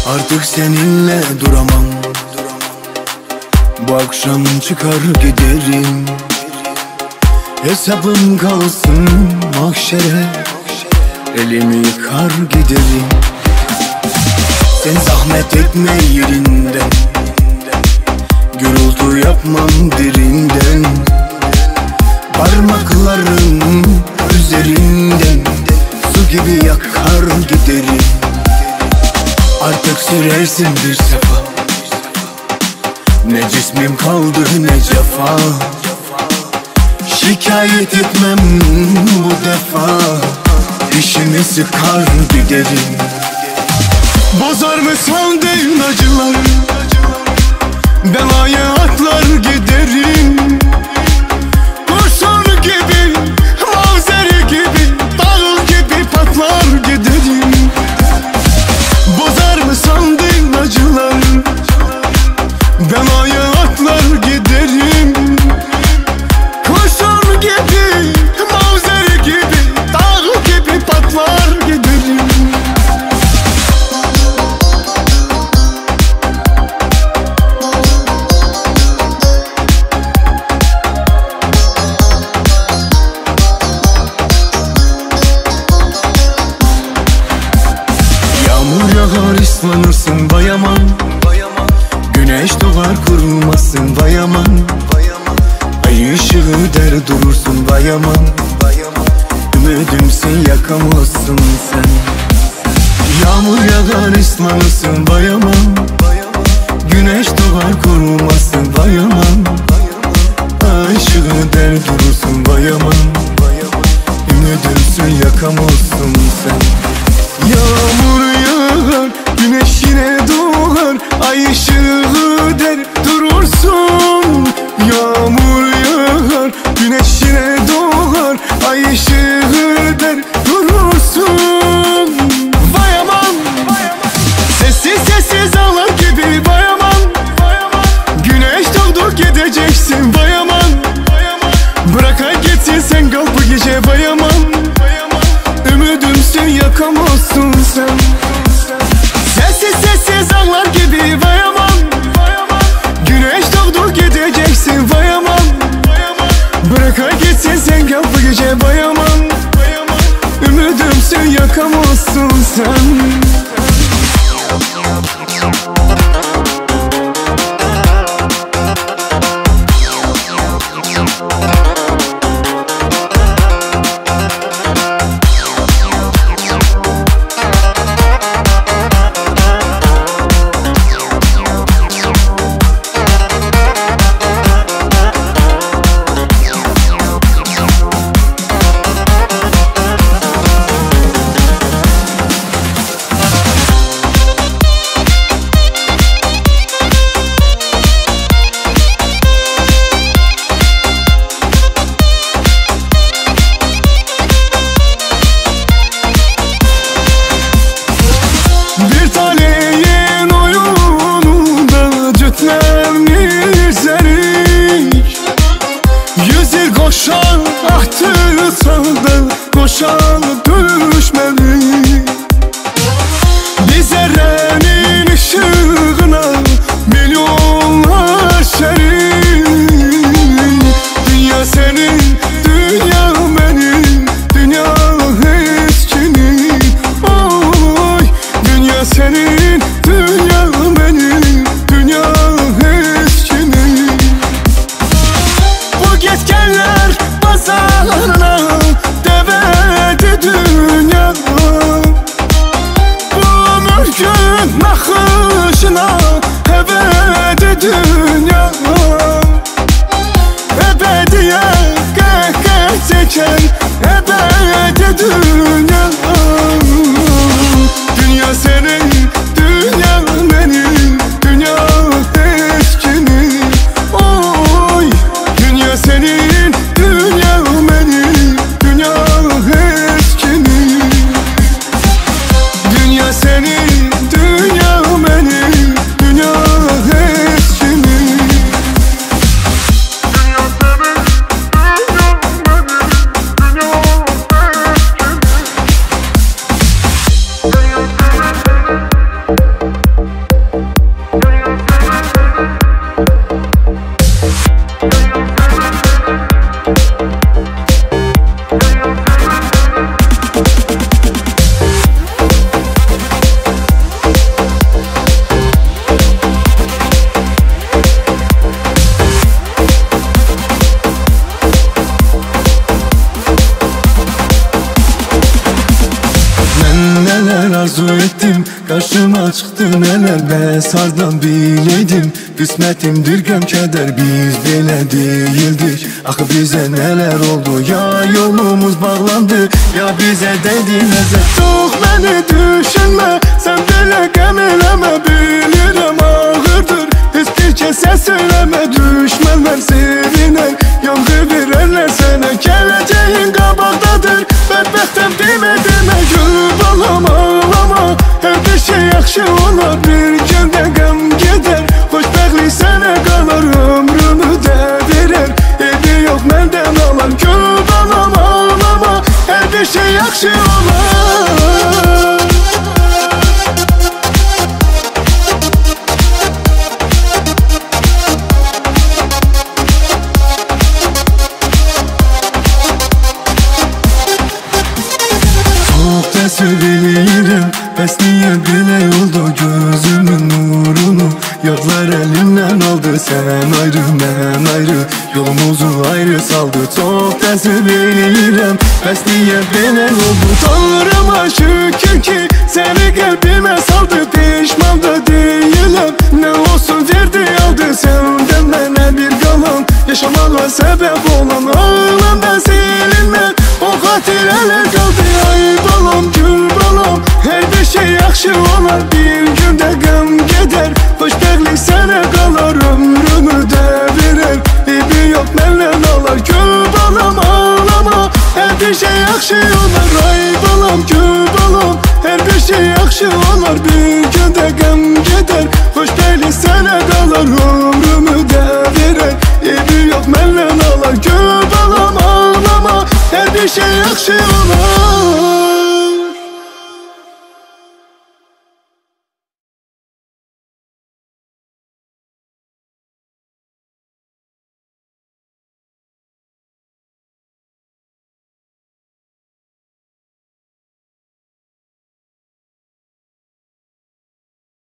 Artık seninle duramam. Bu akşam çıkar giderim. Hesabım kalsın mahşere, elimi yıkar giderim. Sen zahmet etme yerinden, gürültü yapmam derinden. Parmaklarım üzerinden su gibi yakar giderim. Artık sürersin bir sefa, ne cismim kaldı ne cefa. Şikayet etmem bu defa, dişimi sıkar giderim. Bozar mı sandın acılar, belaya atlar giderim. Kurşun gibi, mavzer gibi, dağ gibi patlar giderim. Bozar mı sandın acılar, belaya atlar giderim. Kurşun gibi, mavzer gibi, dağ gibi patlar giderim. Yağmur yağar ıslanırsın bayaman, güneş doğar kurulmasın bayaman. Ay ışığı der durursun bayaman. Ümidimsin yakamazsın sen. Yağmur yağar ıslanırsın bayaman, güneş doğar kurulmasın bayaman. Ay ışığı der durursun bayaman. Ümidimsin yakamazsın sen. Yağmur yağar, güneş yine doğar, ay ışığı der durursun. Yağmur yağar, güneş yine doğar, ay ışığı der durursun. Vay aman, sessiz sessiz ağlar gibi vay aman. Güneş doğdu gideceksin vay aman. Bırak gitsin sen kal bu gece vay aman. Ümidimsin yakamazsın sen. Sessiz sessiz ağlar gibi vay aman. Güneş doğdu gideceksin vay aman. Bırak gitsin sen kal bu gece vay aman. Ümidimsin yakamazsın sen. Koşan ahtı sağda, koşan düşmeli. Bize renin ışığına milyonlar şerin. Dünya senin, dünya benim, dünya eskinin. Oy, dünya senin, dünya benim, dünya eskinin. Bu gezgenler pazarına devedi dünya. Bu mülkün nakışına hevedi dünya. Ebediye kahkaha çeken ebedi dünya. Dünya senin, dünya benim, dünya eskinin. Oy, dünya senin, dünya benim, dünya eskinin. Dünya senin, dünya benim, dünya eskinin. Dünya senin, dünya benim, dünya eskinin. etdim, karşıma çıktı neler, bəs hardan bileydim. Qismətimdir qəm kədər, biz belə değildik. Axı bizə nələr oldu, ya yolumuz bağlandı, ya bizə dəydi nəzər. Çox məni düşünmə, sən belə qəm eləmə, bilirəm ağırdır. Heç bir kəsə söyləmə, düşmənlər sevinər, yanğı verərlər sənə. Gələcəyin qabaqdadır, bədbəxtəm demə demə. Gül balam ağlama, hər bir şey yaxşı olar, bir gündə qəm gedər. Xoşbəxtlik sənə qalar, ömrümü də verər, evi yox məndən alar. Gül balam ağlama, hər bir şey yaxşı olar. Söyleyirəm, bəs niyə belə oldu, gözümün nurunu yadlar əlimdən aldı. Sən ayrı, mən ayrı, yolumuzu ayrı saldı. Çox təəssüf eləyirəm, bəs niyə belə oldu. Tanrıma şükür ki, səni qəlbimə saldı. Peşman da deyiləm, nə olsun verdi aldı. Səndən mənə bir qalan, yaşamağa səbəb olan, ağlamda silinmez o xatirələr qaldı. Ay balam, gül balam, hər bir şey yaxşı olar, bir gündə qəm gedər. Xoşbəxtlik sənə qalar, ömrümü də verər, evi yox məndən alar. Gül balam ağlama, hər bir şey yaxşı olar. Ay balam, gül balam, hər bir şey yaxşı olar, bir gündə qəm gedər. Xoşbəxtlik sənə qalar, ömrümü də verər, evi yox məndən alar.